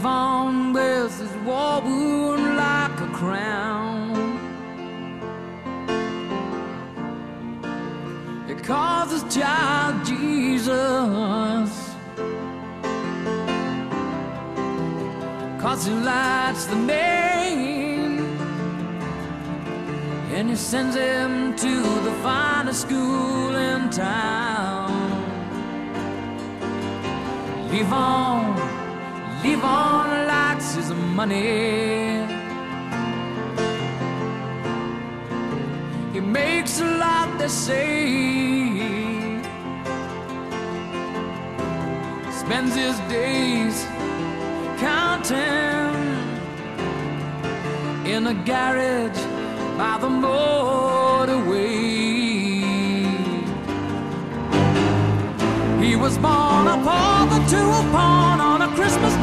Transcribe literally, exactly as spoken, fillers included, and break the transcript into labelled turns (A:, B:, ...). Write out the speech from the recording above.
A: Levon wears his war wound like a crown. He calls his child Jesus, 'cause he likes the name, and he sends him to the finest school in town. Levon, Levon likes his money. He makes a lot, they say. Spends his days counting in a garage by the motorway. He was born a pauper to a pawn on a Christmas